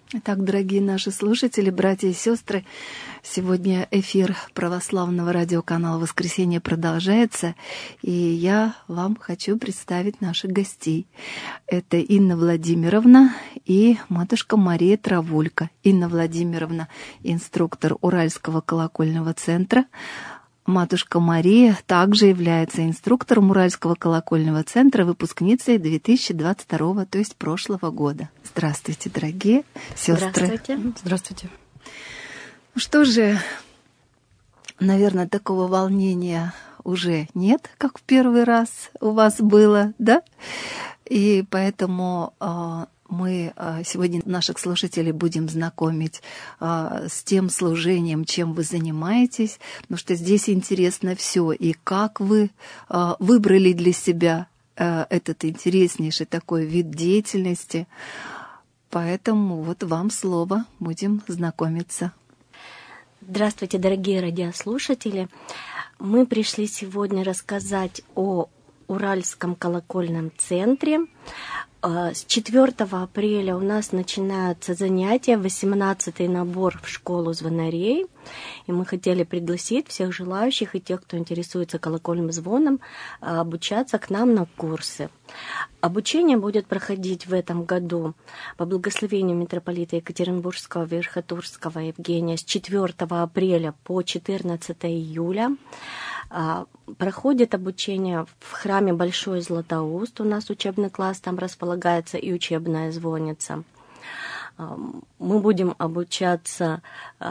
Итак, дорогие наши слушатели, братья и сестры, сегодня эфир православного радиоканала «Воскресенье» продолжается, и я вам хочу представить наших гостей. Это Инна Владимировна и матушка Мария Травулька. Инна Владимировна — инструктор Уральского колокольного центра. Матушка Мария также является инструктором Уральского колокольного центра, выпускницей 2022, то есть прошлого года. Здравствуйте, дорогие сестры. Здравствуйте. Здравствуйте. Ну что же, наверное, такого волнения уже нет, как в первый раз у вас было, да? И поэтому мы сегодня наших слушателей будем знакомить с тем служением, чем вы занимаетесь, потому что здесь интересно все, и как вы выбрали для себя этот интереснейший такой вид деятельности. Поэтому вот вам слово, будем знакомиться. Здравствуйте, дорогие радиослушатели. Мы пришли сегодня рассказать о Уральском колокольном центре. С 4 апреля у нас начинаются занятия, 18-й набор в школу звонарей. И мы хотели пригласить всех желающих и тех, кто интересуется колокольным звоном, обучаться к нам на курсы. Обучение будет проходить в этом году по благословению митрополита Екатеринбургского Верхотурского Евгения с 4 апреля по 14 июля. Проходит обучение в храме Большой Златоуст. У нас учебный класс там располагается и учебная звонница. Мы будем обучаться,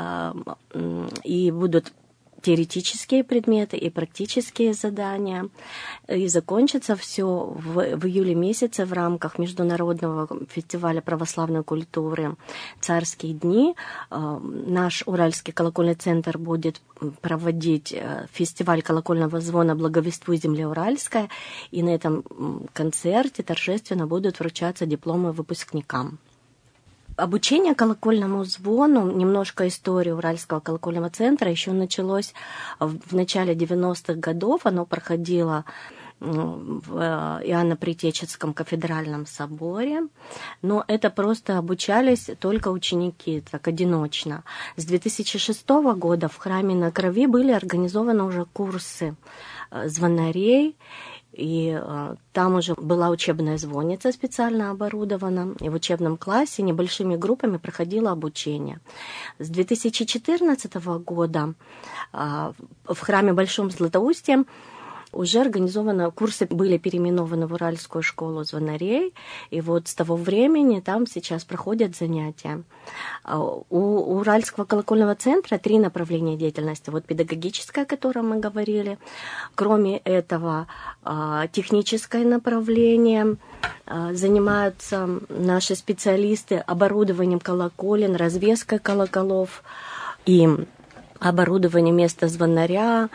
и будут теоретические предметы и практические задания. И закончится все в июле месяце в рамках Международного фестиваля православной культуры «Царские дни». Наш Уральский колокольный центр будет проводить фестиваль колокольного звона «Благовествуй, земля Уральская». И на этом концерте торжественно будут вручаться дипломы выпускникам. Обучение колокольному звону, немножко истории Уральского колокольного центра, еще началось в начале 90-х годов. Оно проходило в Иоанно-Предтеченском кафедральном соборе, но это просто обучались только ученики, так одиночно. С 2006 года в храме на Крови были организованы уже курсы звонарей, и там уже была учебная звонница специально оборудована, и в учебном классе небольшими группами проходило обучение. С 2014 года в храме Большом Златоусте уже организованы, курсы были переименованы в Уральскую школу звонарей, и вот с того времени там сейчас проходят занятия. У Уральского колокольного центра 3 направления деятельности. Вот педагогическое, о котором мы говорили. Кроме этого, техническое направление. Занимаются наши специалисты оборудованием колоколен, развеской колоколов и оборудованием места звонаря,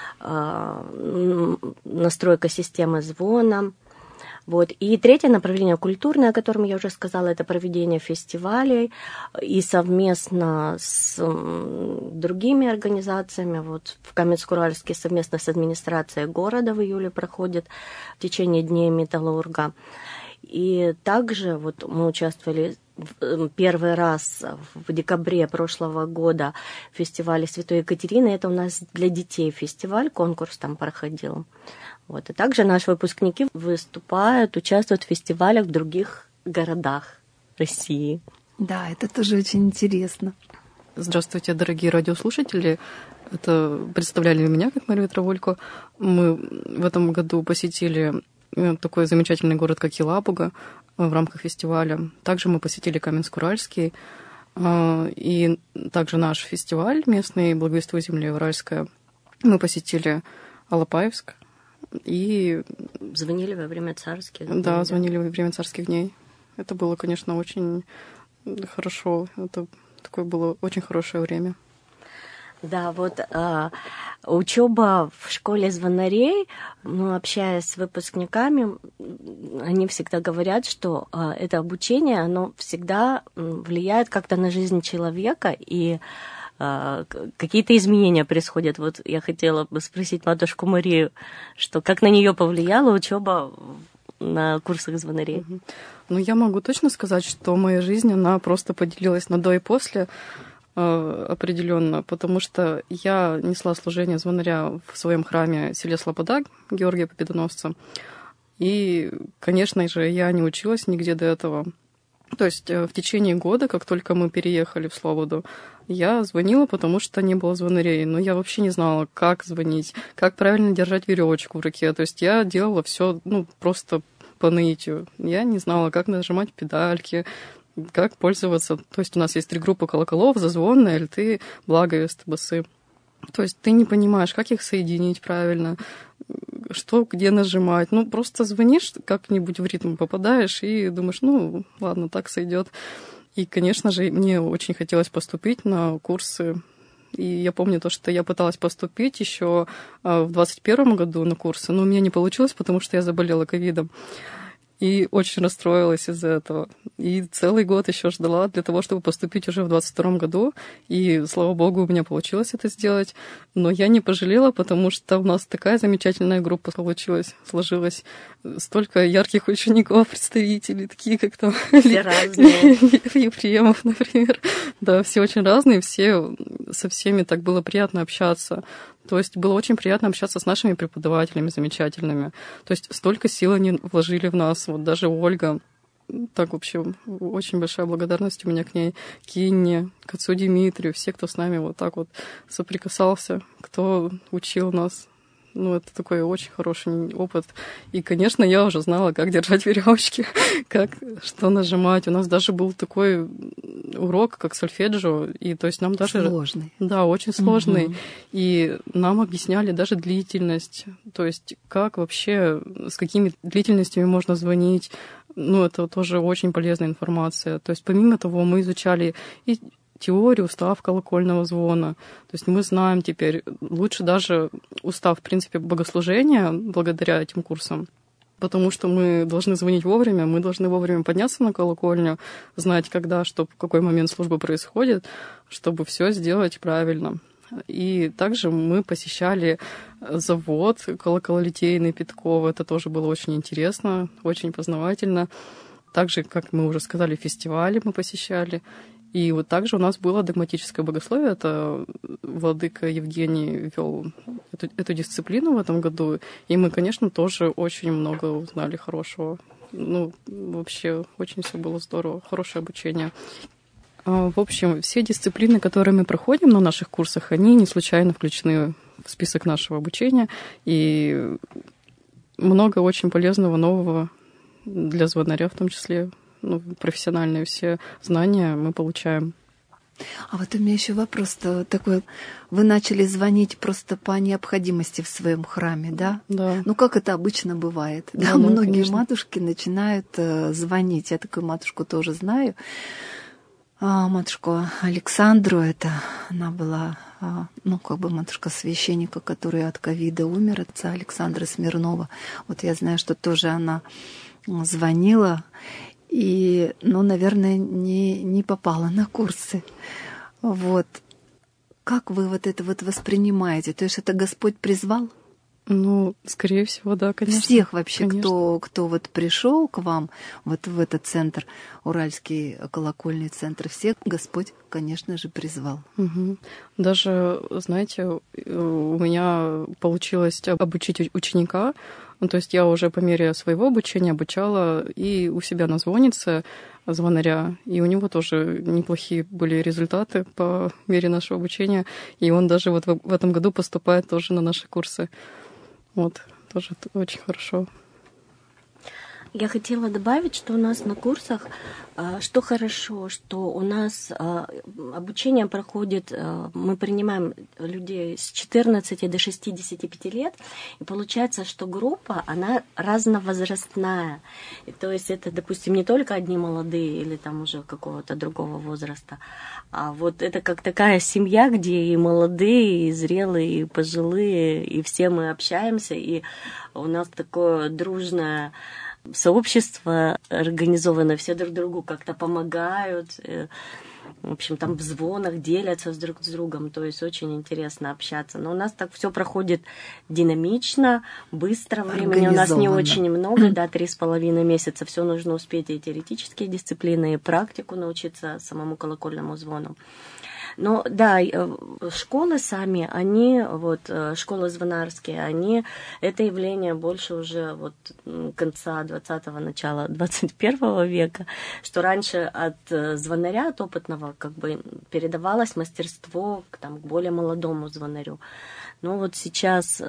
настройка системы звона. Вот. И третье направление культурное, о котором я уже сказала, это проведение фестивалей и совместно с другими организациями. Вот в Каменск-Уральске совместно с администрацией города в июле проходит в течение дней металлурга. И также вот мы участвовали первый раз в декабре прошлого года в фестивале Святой Екатерины. Это у нас для детей фестиваль, конкурс там проходил. Вот. И также наши выпускники выступают, участвуют в фестивалях в других городах России. Да, это тоже очень интересно. Здравствуйте, дорогие радиослушатели. Это представляли меня, как Марию Травульку. Мы в этом году посетили такой замечательный город, как Елабуга, в рамках фестиваля. Также мы посетили Каменск-Уральский. И также наш фестиваль местный «Благовествуй, земля Уральская». Мы посетили Алапаевск. И звонили во время царских дней. Да, звонили во время царских дней. Это было, конечно, очень хорошо. Это такое было очень хорошее время. Да, вот учеба в школе звонарей, общаясь с выпускниками, они всегда говорят, что это обучение, оно всегда влияет как-то на жизнь человека, и какие-то изменения происходят. Вот я хотела бы спросить матушку Марию, что как на нее повлияла учеба на курсах звонарей? Ну, я могу точно сказать, что моя жизнь, она просто поделилась на до и после определенно, потому что я несла служение звонаря в своем храме в селе Слобода Георгия Победоносца. И, конечно же, я не училась нигде до этого. То есть в течение года, как только мы переехали в Слободу, я звонила, потому что не было звонарей. Но я вообще не знала, как звонить, как правильно держать веревочку в руке. То есть я делала все, просто по наитию. Я не знала, как нажимать педальки, как пользоваться. То есть у нас есть 3 группы колоколов: зазвонные, альты, благовест, басы. То есть ты не понимаешь, как их соединить правильно, что где нажимать. Просто звонишь, как-нибудь в ритм попадаешь и думаешь, ладно, так сойдет. И, конечно же, мне очень хотелось поступить на курсы. И я помню то, что я пыталась поступить еще в 2021 году на курсы, но у меня не получилось, потому что я заболела ковидом. И очень расстроилась из-за этого. И целый год еще ждала для того, чтобы поступить уже в 2022 году. И, слава богу, у меня получилось это сделать. Но я не пожалела, потому что у нас такая замечательная группа сложилась. Столько ярких учеников, представителей, такие как там... Все разные. Ефремов, например. Да, все очень разные, со всеми так было приятно общаться. То есть было очень приятно общаться с нашими преподавателями замечательными. То есть столько сил они вложили в нас. Вот даже Ольга, так вообще очень большая благодарность у меня к ней, к Инне, к отцу Дмитрию, все, кто с нами вот так вот соприкасался, кто учил нас. Это такой очень хороший опыт. И, конечно, я уже знала, как держать веревочки, что нажимать. У нас даже был такой урок, как сольфеджио, и то есть нам даже... Сложный. Да, очень сложный. Угу. И нам объясняли даже длительность, то есть как вообще, с какими длительностями можно звонить. Это тоже очень полезная информация. То есть помимо того мы изучали и теорию, устав колокольного звона. То есть мы знаем теперь лучше даже устав, в принципе, богослужения благодаря этим курсам, потому что мы должны звонить вовремя, мы должны вовремя подняться на колокольню, знать, когда, что, в какой момент служба происходит, чтобы все сделать правильно. И также мы посещали завод колокололитейный Пятково. Это тоже было очень интересно, очень познавательно. Также, как мы уже сказали, фестивали мы посещали. И вот также у нас было догматическое богословие. Это владыка Евгений вел эту дисциплину в этом году. И мы, конечно, тоже очень много узнали хорошего. Вообще, очень все было здорово. Хорошее обучение. В общем, все дисциплины, которые мы проходим на наших курсах, они не случайно включены в список нашего обучения. И много очень полезного, нового для звонаря в том числе. Профессиональные все знания мы получаем. А вот у меня еще вопрос такой. Вы начали звонить просто по необходимости в своем храме, да? Да. Как это обычно бывает. Да, многие конечно. Матушки начинают звонить. Я такую матушку тоже знаю. Матушку Александру, она была, матушка священника, который от ковида умер, отца Александра Смирнова. Вот я знаю, что тоже она звонила. И, наверное, не попала на курсы. Вот. Как вы вот это вот воспринимаете? То есть это Господь призвал? Скорее всего, да, конечно. Всех вообще, кто вот пришел к вам вот в этот центр, Уральский колокольный центр, всех Господь, конечно же, призвал. Угу. Даже, знаете, у меня получилось обучить ученика. То есть я уже по мере своего обучения обучала и у себя на звоннице звонаря, и у него тоже неплохие были результаты по мере нашего обучения, и он даже вот в этом году поступает тоже на наши курсы. Вот, тоже очень хорошо. Я хотела добавить, что у нас на курсах, что хорошо, что у нас обучение проходит, мы принимаем людей с 14 до 65 лет, и получается, что группа, она разновозрастная. И то есть это, допустим, не только одни молодые или там уже какого-то другого возраста, а вот это как такая семья, где и молодые, и зрелые, и пожилые, и все мы общаемся, и у нас такое дружное сообщество организовано, все друг другу как-то помогают. В общем, там в звонах делятся друг с другом, то есть очень интересно общаться. Но у нас так все проходит динамично, быстро, времени у нас не очень много, да, 3,5 месяца, все нужно успеть, и теоретические дисциплины, и практику научиться самому колокольному звону. Но да, школы сами, они, вот, школы звонарские, они, это явление больше уже вот конца 20-го, начала 21 века, что раньше от звонаря, от опытного, как бы передавалось мастерство там, к более молодому звонарю. Но вот сейчас...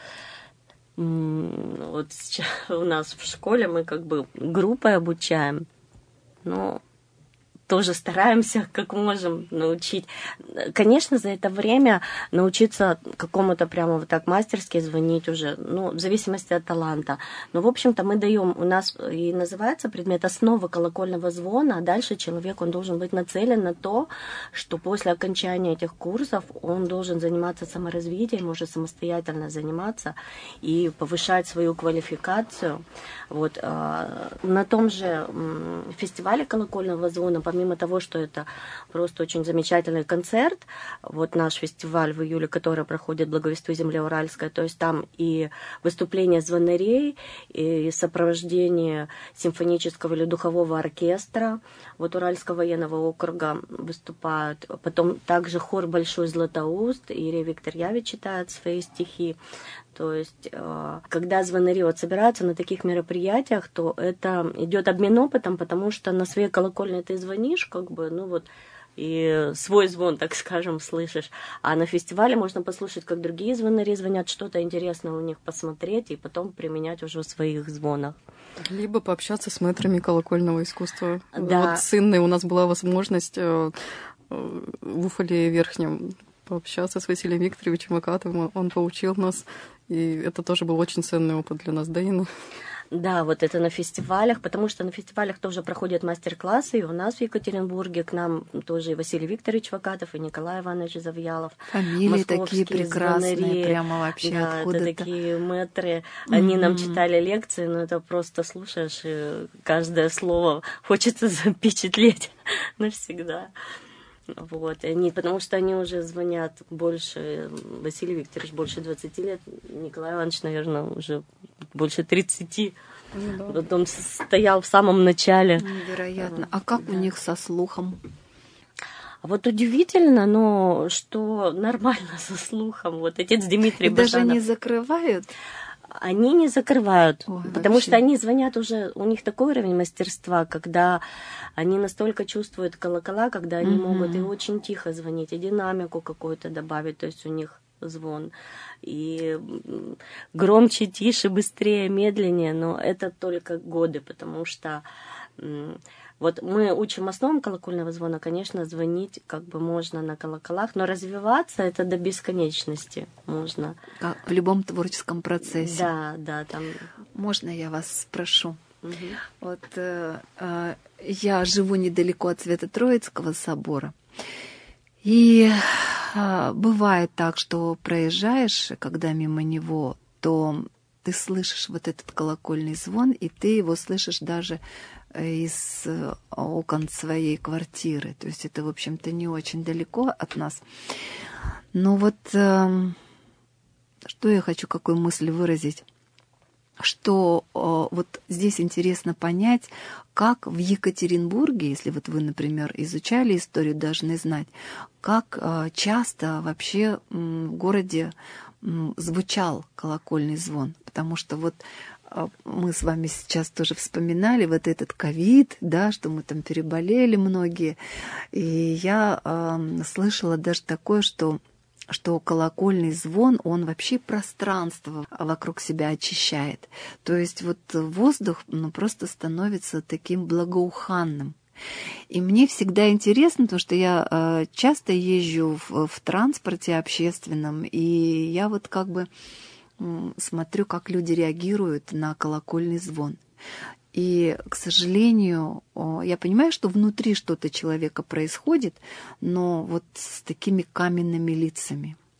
Вот сейчас у нас в школе мы как бы группой обучаем, но тоже стараемся, как можем, научить. Конечно, за это время научиться какому-то прямо вот так мастерски звонить уже, ну, в зависимости от таланта. Но, в общем-то, мы даем, у нас и называется предмет «Основы колокольного звона», а дальше человек, он должен быть нацелен на то, что после окончания этих курсов он должен заниматься саморазвитием, уже самостоятельно заниматься и повышать свою квалификацию. Вот. На том же фестивале колокольного звона, помимо того, что это просто очень замечательный концерт, вот наш фестиваль в июле, который проходит в Благовествуй земле Уральской, то есть там и выступления звонарей, и сопровождение симфонического или духового оркестра, вот Уральского военного округа выступают, потом также хор Большой Златоуст, Ирия Виктор Явич читает свои стихи. То есть, когда звонари вот собираются на таких мероприятиях, то это идет обмен опытом, потому что на своей колокольне ты звонишь, как бы, ну вот, и свой звон, так скажем, слышишь. А на фестивале можно послушать, как другие звонари звонят, что-то интересное у них посмотреть и потом применять уже в своих звонах. Либо пообщаться с мэтрами колокольного искусства. Да. Вот с Инной у нас была возможность в Уфале Верхнем пообщаться с Василием Викторовичем Акатовым. Он поучил нас, и это тоже был очень ценный опыт для нас, да, Инна? Да, вот это на фестивалях, потому что на фестивалях тоже проходят мастер-классы, и у нас в Екатеринбурге к нам тоже и Василий Викторович Вакатов, и Николай Иванович Завьялов. Фамилии такие прекрасные, звонари, прямо вообще да, откуда-то. это такие мэтры, они нам читали лекции, но это просто слушаешь, и каждое слово хочется запечатлеть навсегда. Вот, они, потому что они уже звонят больше, Василий Викторович больше 20 лет, Николай Иванович, наверное, уже больше 30. Да. Вот он стоял в самом начале. Невероятно. А как у них со слухом? А вот удивительно, но что нормально со слухом. Вот отец Дмитрий И даже Бажанов. не закрывают? Они не закрывают, Ой, потому вообще. что они звонят уже, у них такой уровень мастерства, когда они настолько чувствуют колокола, когда они могут и очень тихо звонить, и динамику какую-то добавить, то есть у них звон. И громче, тише, быстрее, медленнее, но это только годы, потому что вот мы учим основам колокольного звона, конечно, звонить как бы можно на колоколах, но развиваться это до бесконечности можно. Как в любом творческом процессе. Да, да, там. Можно я вас спрошу? Угу. Вот я живу недалеко от Свято-Троицкого собора, и бывает так, что проезжаешь, когда мимо него, то ты слышишь вот этот колокольный звон, и ты его слышишь даже из окон своей квартиры. То есть это, в общем-то, не очень далеко от нас. Но вот что я хочу, какую мысль выразить? Что вот здесь интересно понять, как в Екатеринбурге, если вот вы, например, изучали историю, должны знать, как часто вообще в городе звучал колокольный звон. Потому что вот мы с вами сейчас тоже вспоминали вот этот ковид, да, что мы там переболели многие. И я слышала даже такое, что колокольный звон, он вообще пространство вокруг себя очищает. То есть вот воздух просто становится таким благоуханным. И мне всегда интересно, потому что я часто езжу в транспорте общественном, и я вот как бы смотрю, как люди реагируют на колокольный звон. И, к сожалению, я понимаю, что внутри что-то человека происходит, но вот с такими каменными лицами.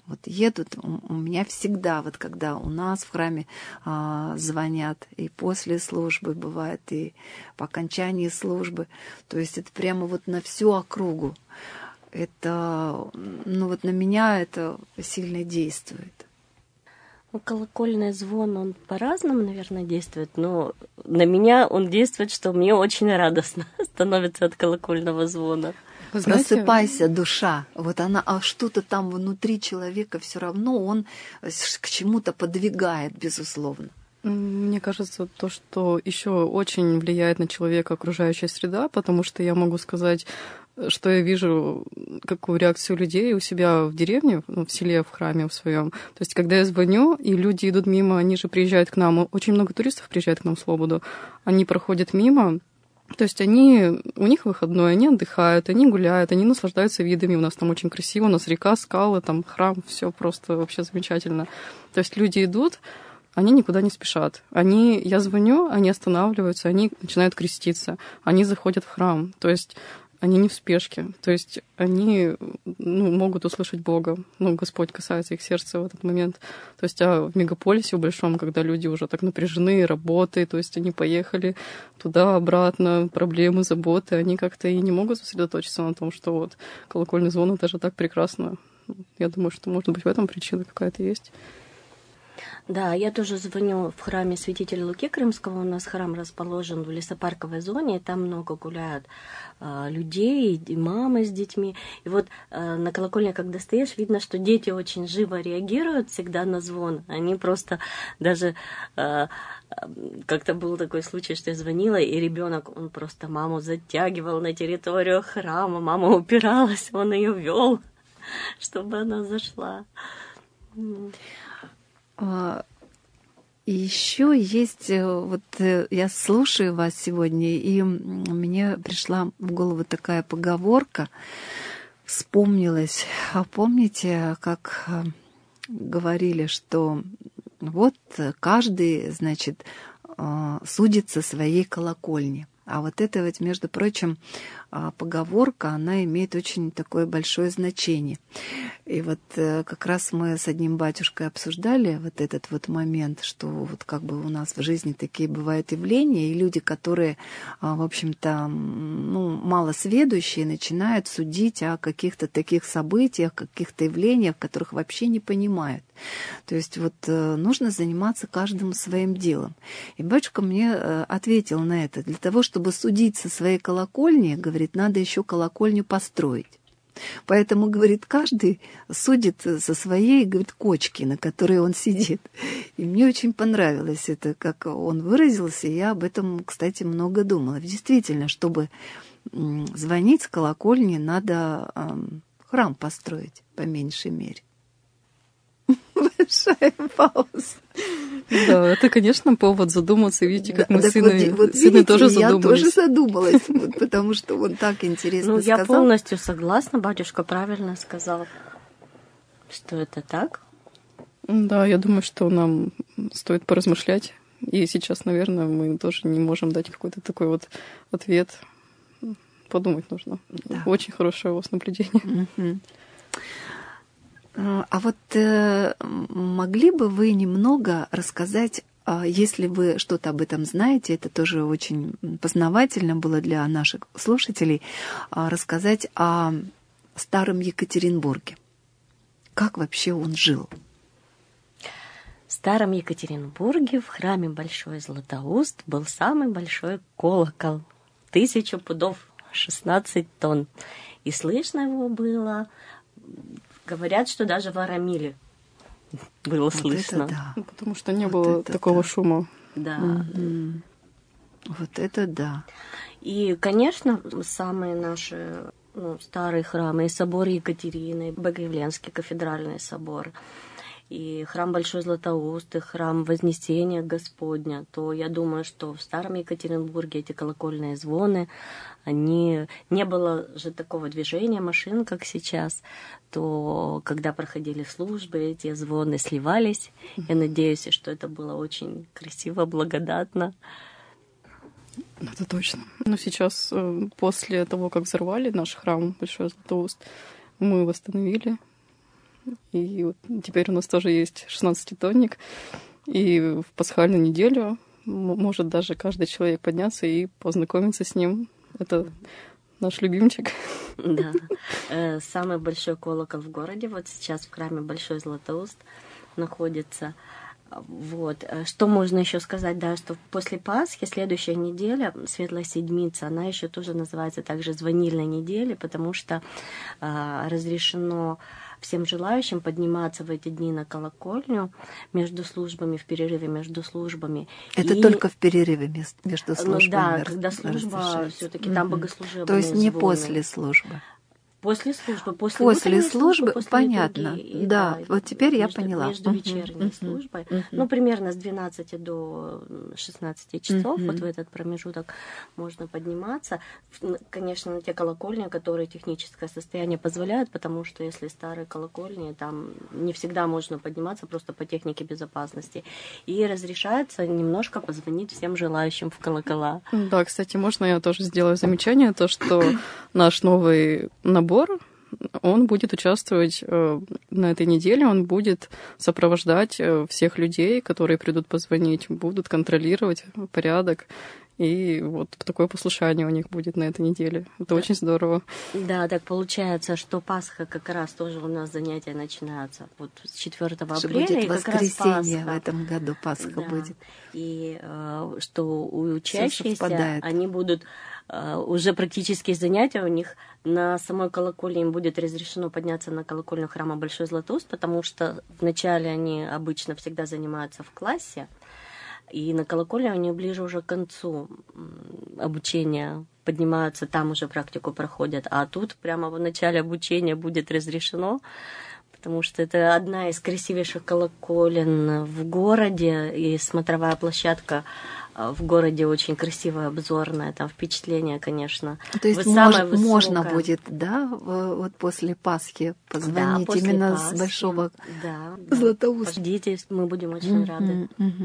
Вот едут, у меня всегда, вот когда у нас в храме звонят и после службы бывает, и по окончании службы, то есть это прямо вот на всю округу. Это, ну вот на меня это сильно действует. Ну, колокольный звон, он по-разному, наверное, действует, но на меня он действует, что мне очень радостно становится от колокольного звона. Вы знаете, просыпайся, душа. Вот она, а что-то там внутри человека все равно он к чему-то подвигает, безусловно. мне кажется, то, что еще очень влияет на человека окружающая среда, потому что я могу сказать, что я вижу, какую реакцию людей у себя в деревне, в селе, в храме в своем. То есть, когда я звоню, и люди идут мимо, они же приезжают к нам, очень много туристов приезжает к нам в Слободу, они проходят мимо, то есть у них выходной, они отдыхают, они гуляют, они наслаждаются видами, у нас там очень красиво, у нас река, скалы, там храм, все просто вообще замечательно. То есть люди идут, они никуда не спешат. Я звоню, они останавливаются, они начинают креститься, они заходят в храм. То есть они не в спешке. То есть они могут услышать Бога. Господь касается их сердца в этот момент. То есть в мегаполисе в большом, когда люди уже так напряжены, работы, то есть они поехали туда-обратно, проблемы, заботы, они как-то и не могут сосредоточиться на том, что вот колокольный звон — это же так прекрасно. Я думаю, что, может быть, в этом причина какая-то есть. Да, я тоже звоню в храме Святителя Луки Крымского. У нас храм расположен в лесопарковой зоне, и там много гуляют людей, и мамы с детьми. И вот на колокольне, когда стоишь, видно, что дети очень живо реагируют всегда на звон. Они просто даже... Как-то был такой случай, что я звонила, и ребенок, он просто маму затягивал на территорию храма, мама упиралась, он ее вел, чтобы она зашла. И еще есть, вот я слушаю вас сегодня, и мне пришла в голову такая поговорка, вспомнилась. А помните, как говорили, что вот каждый, значит, судится своей колокольни. А вот это вот, между прочим, поговорка, она имеет очень такое большое значение. И вот как раз мы с одним батюшкой обсуждали вот этот вот момент, что вот как бы у нас в жизни такие бывают явления, и люди, которые, в общем-то, малосведущие, начинают судить о каких-то таких событиях, каких-то явлениях, которых вообще не понимают. То есть вот нужно заниматься каждым своим делом. И батюшка мне ответил на это. Для того, чтобы судить со своей колокольни, говорит, надо еще колокольню построить. Поэтому, говорит, каждый судит со своей, говорит, кочки, на которой он сидит. И мне очень понравилось это, как он выразился. Я об этом, кстати, много думала. Действительно, чтобы звонить с колокольни, надо храм построить, по меньшей мере. Большая пауза. Да, это, конечно, повод задуматься. Видите, как мы с сыном видите, тоже задумались. Я тоже задумалась, потому что он так интересно сказал. Я полностью согласна, батюшка правильно сказал, что это так. Да, я думаю, что нам стоит поразмышлять. И сейчас, наверное, мы тоже не можем дать какой-то такой вот ответ. Подумать нужно. Да. Очень хорошее у вас наблюдение. Угу. А вот могли бы вы немного рассказать, если вы что-то об этом знаете, это тоже очень познавательно было для наших слушателей, рассказать о старом Екатеринбурге. Как вообще он жил? В старом Екатеринбурге в храме Большой Златоуст был самый большой колокол. 1000 пудов, 16 тонн. И слышно его было... Говорят, что даже в Арамиле было вот слышно. Да. Потому что не было такого шума. Да. Угу. Вот это да. И, конечно, самые наши старые храмы, и собор Екатерины, и Богоявленский кафедральный собор, и храм Большой Златоуст, и храм Вознесения Господня, то я думаю, что в старом Екатеринбурге эти колокольные звоны, не было же такого движения машин, как сейчас, то когда проходили службы, эти звоны сливались. Я надеюсь, что это было очень красиво, благодатно. Это точно. Но сейчас, после того, как взорвали наш храм Большой Златоуст, мы восстановили И вот теперь у нас тоже есть 16-тонник. И в пасхальную неделю может даже каждый человек подняться и познакомиться с ним. Это наш любимчик. Да. Самый большой колокол в городе. Вот сейчас в храме Большой Златоуст находится. Вот. Что можно еще сказать, да, что после Пасхи следующая неделя, Светлая Седмица, она еще тоже называется также звонильной неделей, потому что разрешено всем желающим подниматься в эти дни на колокольню между службами, в перерыве между службами. Это только в перерыве между службами. Ну да, когда служба, все-таки там богослужебные То есть не звоны. после службы. После службы, после службы, после понятно. литургии, да, вот теперь я между, поняла. Между вечерней службой, ну, примерно с 12 до 16 часов, вот в этот промежуток можно подниматься. Конечно, на те колокольни, которые техническое состояние позволяет, потому что если старые колокольни, там не всегда можно подниматься просто по технике безопасности. И разрешается немножко позвонить всем желающим в колокола. Да, кстати, можно я тоже сделаю замечание, то, что наш новый набор, он будет участвовать на этой неделе, он будет сопровождать всех людей, которые придут позвонить, будут контролировать порядок. И вот такое послушание у них будет на этой неделе. Это очень здорово. Да, так получается, что Пасха как раз тоже у нас занятия начинаются вот с 4 апреля. Будет и как воскресенье раз Пасха. В этом году Пасха Да. будет. И что у учащихся, совпадает. они будут уже практические занятия у них на самой колокольне, им будет разрешено подняться на колокольню храма Большой Златоуст, потому что вначале они обычно всегда занимаются в классе, и на колокольне они ближе уже к концу обучения поднимаются, там уже практику проходят, а тут прямо в начале обучения будет разрешено, потому что это одна из красивейших колоколен в городе, и смотровая площадка в городе очень красивая, обзорная, там впечатление, конечно. То есть можно будет, да, вот после Пасхи позвонить, да, именно Пасхи, с Большого Златоуста. Ждите, мы будем очень рады.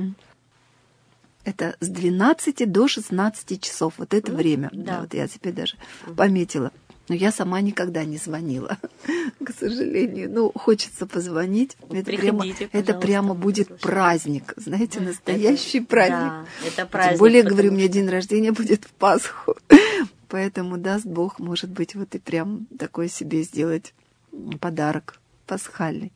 Это с 12 до 16 часов, вот это время. Да, вот я себе даже пометила. Но я сама никогда не звонила, к сожалению. Ну, хочется позвонить. Это прямо будет праздник, знаете, настоящий праздник. Да, это праздник. Тем более, говорю, у меня день рождения будет в Пасху. Поэтому, даст Бог, может быть, вот и прям такой себе сделать подарок пасхальный.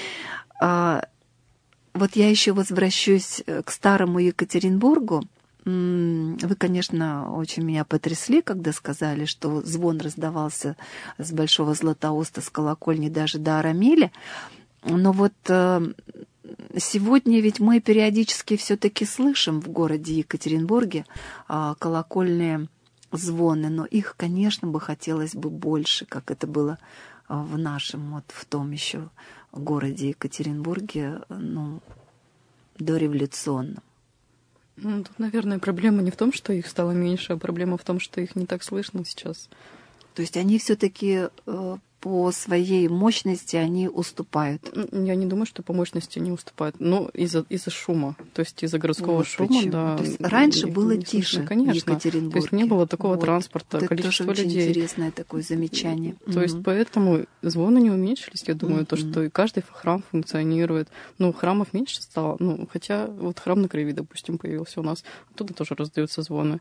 Вот я еще возвращусь к старому Екатеринбургу. Вы, конечно, очень меня потрясли, когда сказали, что звон раздавался с Большого Златоуста, с колокольни даже до Арамили. Но вот сегодня ведь мы периодически все-таки слышим в городе Екатеринбурге колокольные звоны, но их, конечно, бы хотелось бы больше, как это было в нашем, вот в том еще городе Екатеринбурге, ну, дореволюционном. Ну, тут, наверное, проблема не в том, что их стало меньше, а проблема в том, что их не так слышно сейчас. То есть они все-таки по своей мощности они уступают? Я не думаю, что по мощности не уступают, но из-за шума, то есть из-за городского вот шума, почему? да. То есть раньше было тише, конечно, в Екатеринбурге. То есть не было такого транспорта, вот количества людей. Это тоже очень людей. интересное такое замечание. То есть поэтому звоны не уменьшились, я думаю, то, что и каждый храм функционирует. Ну, храмов меньше стало, ну, хотя вот храм на Крови, допустим, появился у нас, оттуда тоже раздаются звоны.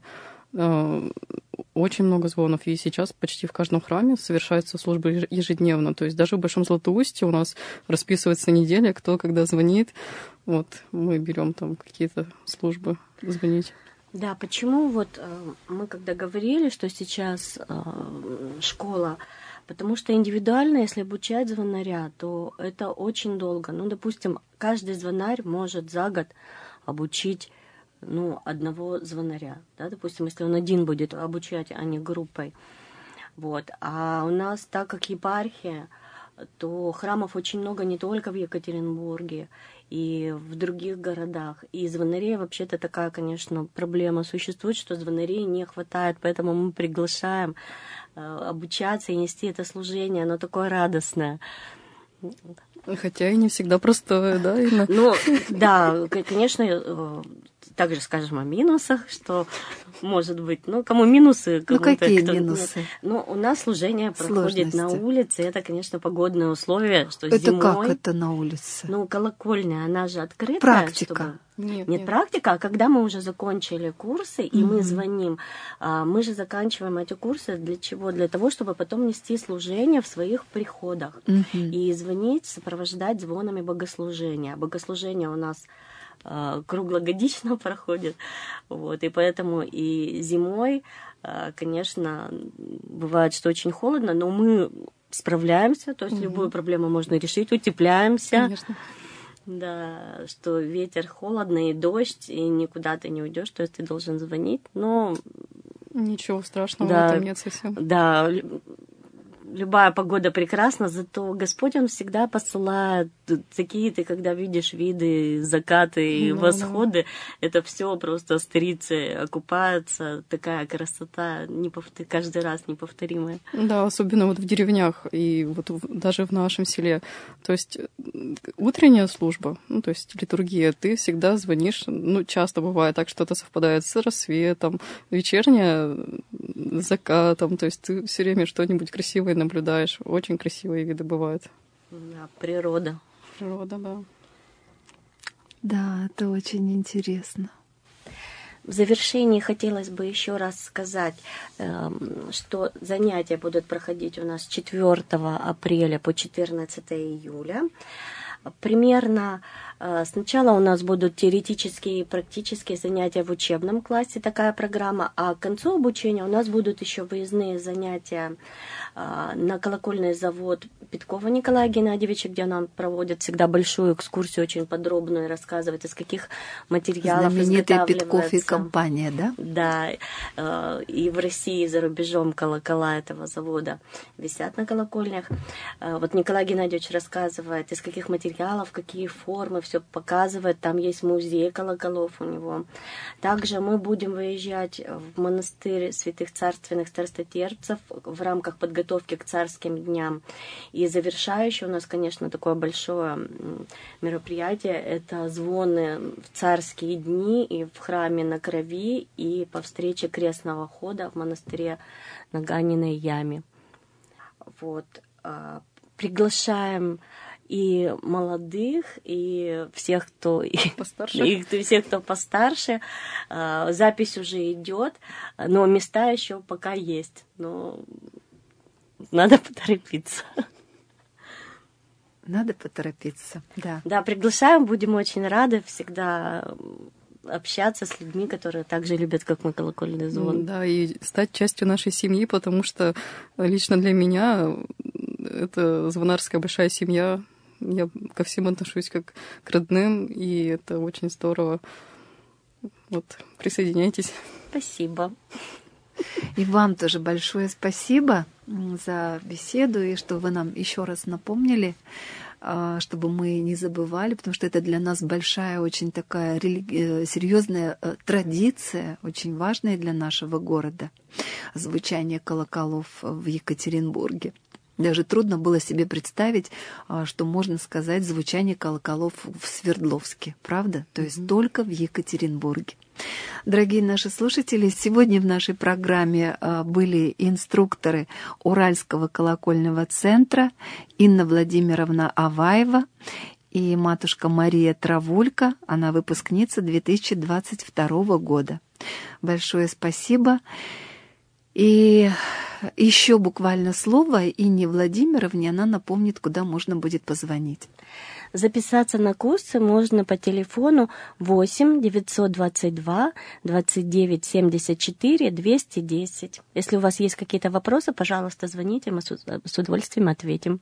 Очень много звонов, и сейчас почти в каждом храме совершаются службы ежедневно. То есть даже в Большом Златоусте у нас расписывается неделя, кто когда звонит. Вот мы берем там какие-то службы звонить. Да, почему вот мы когда говорили, что сейчас школа, потому что индивидуально, если обучать звонаря, то это очень долго. Ну, допустим, каждый звонарь может за год обучить одного звонаря, да, допустим, если он один будет обучать, а не группой. Вот. А у нас, так как епархия, то храмов очень много не только в Екатеринбурге и в других городах. И звонарей вообще-то такая, конечно, проблема существует, что звонарей не хватает, поэтому мы приглашаем обучаться и нести это служение, оно такое радостное. Хотя и не всегда простое, да, Инна? Ну, да, конечно, также скажем о минусах, что может быть, ну, кому минусы, ну, какие минусы? Нет. Ну, у нас служение проходит на улице, это, конечно, погодные условия, что это зимой... Это как это на улице? Ну, колокольня, она же открытая. Практика. Чтобы... Нет, практика, а когда мы уже закончили курсы, и мы звоним, мы же заканчиваем эти курсы для чего? Для того, чтобы потом нести служение в своих приходах. И звонить, сопровождать звонами богослужения. Богослужение у нас круглогодично проходит. Вот, и поэтому и зимой, конечно, бывает, что очень холодно, но мы справляемся, то есть любую проблему можно решить, утепляемся. Конечно. Да, что ветер, холодно и дождь, и никуда ты не уйдешь, то есть ты должен звонить, но... Ничего страшного в этом нет совсем. Да, любая погода прекрасна, зато Господь, Он всегда посылает такие, ты когда видишь виды, закаты и восходы, это все просто стрицы окупается, такая красота каждый раз неповторимая. Да, особенно вот в деревнях и вот даже в нашем селе. То есть утренняя служба, ну, то есть литургия, ты всегда звонишь, ну, часто бывает так, что это совпадает с рассветом, вечерняя с закатом, то есть ты все время что-нибудь красивое наблюдаешь. Очень красивые виды бывают. Да, природа. Природа, да. Да, это очень интересно. В завершении хотелось бы еще раз сказать, что занятия будут проходить у нас с 4 апреля по 14 июля. Примерно сначала у нас будут теоретические и практические занятия в учебном классе, такая программа, а к концу обучения у нас будут еще выездные занятия на колокольный завод Петкова Николая Геннадьевича, где он проводит всегда большую экскурсию, очень подробную, и рассказывает, из каких материалов знаменитая Петков и компания, да? Да, и в России, и за рубежом колокола этого завода висят на колокольнях. Вот Николай Геннадьевич рассказывает, из каких материалов, какие формы, все показывает. Там есть музей колоколов у него. Также мы будем выезжать в монастырь святых царственных старостотерпцев в рамках подготовки к царским дням. И завершающее у нас, конечно, такое большое мероприятие. Это звоны в царские дни и в храме на Крови, и по встрече крестного хода в монастыре на Ганиной яме. Вот. Приглашаем и молодых, и всех, кто постарше. И всех, кто постарше. Запись уже идет, но места еще пока есть. Но надо поторопиться. Надо поторопиться, да. Да, приглашаем, будем очень рады всегда общаться с людьми, которые так же любят, как мы, колокольный звон. Да, и стать частью нашей семьи, потому что лично для меня это звонарская большая семья. Я ко всем отношусь как к родным, и это очень здорово. Вот, присоединяйтесь. Спасибо. И вам тоже большое спасибо за беседу, и что вы нам еще раз напомнили, чтобы мы не забывали, потому что это для нас большая, очень такая серьезная традиция, очень важная для нашего города, звучание колоколов в Екатеринбурге. Даже трудно было себе представить, что можно сказать звучание колоколов в Свердловске, правда? То есть только в Екатеринбурге. Дорогие наши слушатели, сегодня в нашей программе были инструкторы Уральского колокольного центра Инна Владимировна Аваева и матушка Мария Травулька, она выпускница 2022 года. Большое спасибо. И еще буквально слово Инне Владимировне, она напомнит, куда можно будет позвонить. Записаться на курсы можно по телефону 8 922 29 74 210. Если у вас есть какие-то вопросы, пожалуйста, звоните, мы с удовольствием ответим.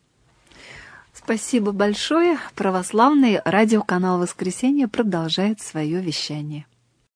Спасибо большое. Православный радиоканал «Воскресенье» продолжает свое вещание.